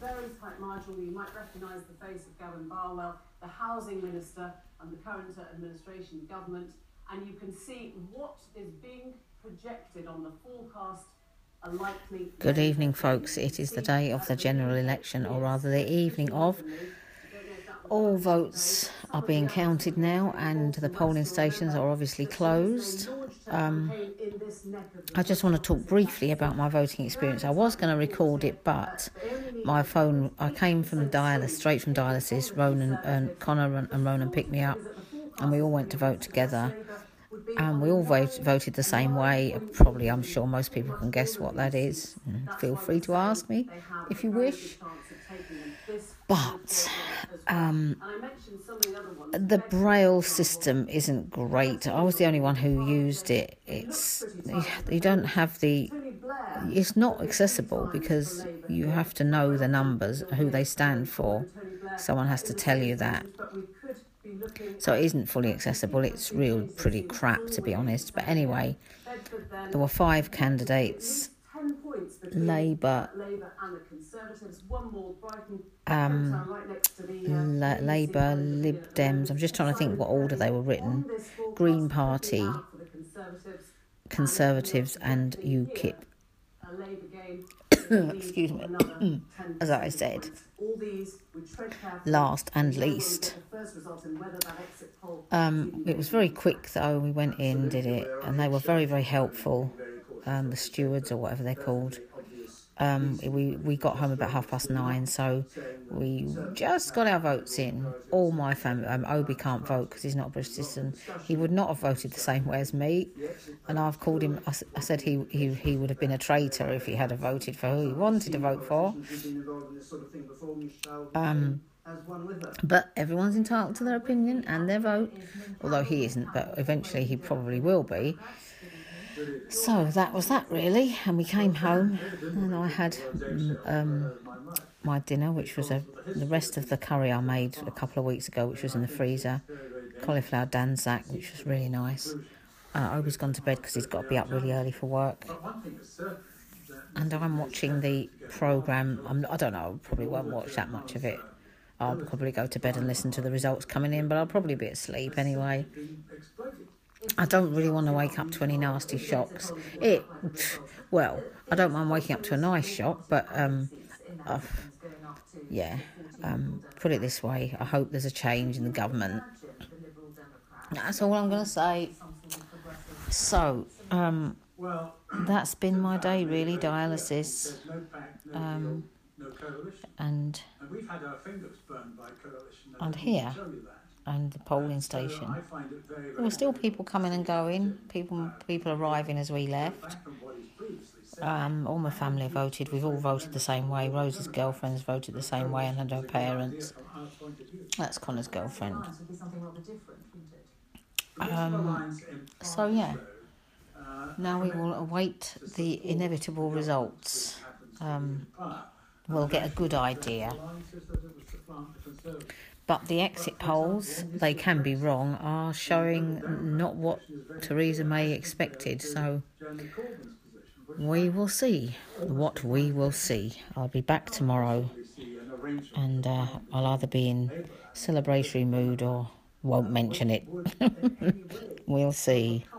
very tight margin. You might recognise the face of Gavin Barwell, the housing minister and the current administration government, and you can see what is being projected on the forecast. Good evening, folks. It is the day of the general election, or rather the evening of. All votes are being counted now, and the polling stations are obviously closed. I just want to talk briefly about my voting experience. I was going to record it, but my phone, I came from straight from dialysis. Connor and Ronan picked me up, and we all went to vote together. And we all voted the same way. Probably, I'm sure most people can guess what that is. Feel free to ask me if you wish. But the Braille system isn't great. I was the only one who used it. You don't have it's not accessible because you have to know the numbers, who they stand for. Someone has to tell you that. So it isn't fully accessible. It's pretty crap, to be honest. But anyway, there were 5 candidates: Labour, Lib Dems. I'm just trying to think what order they were written. Green Party, Conservatives, and UKIP. Excuse me. As I said, last and least. It was very quick though. We went in, did it, and they were very, very helpful. The stewards, or whatever they're called. We got home about 9:30, so we just got our votes in. All my family, Obi can't vote because he's not a British citizen. He would not have voted the same way as me, and I've called him. I said he would have been a traitor if he had voted for who he wanted to vote for. But everyone's entitled to their opinion and their vote, although he isn't, but eventually he probably will be. So that was that, really. And we came home, and I had my dinner, which was the rest of the curry I made a couple of weeks ago, which was in the freezer. Cauliflower danzak, which was really nice. Obi's gone to bed because he's got to be up really early for work. And I'm watching the programme. I don't know, I probably won't watch that much of it. I'll probably go to bed and listen to the results coming in, but I'll probably be asleep anyway. I don't really want to wake up to any nasty shocks. I don't mind waking up to a nice shock, but put it this way, I hope there's a change in the government. That's all I'm going to say. So, that's been my day, really, dialysis. And here, and the polling station. There were still people coming and going, people arriving as we left. All my family voted. We've all voted the same way. Rose's girlfriend's voted the same way, and her parents. That's Connor's girlfriend. So yeah, now we will await the inevitable results. We'll get a good idea. But the exit polls, they can be wrong, are showing not what Theresa May expected. So we will see what we will see. I'll be back tomorrow, and I'll either be in celebratory mood or won't mention it. We'll see.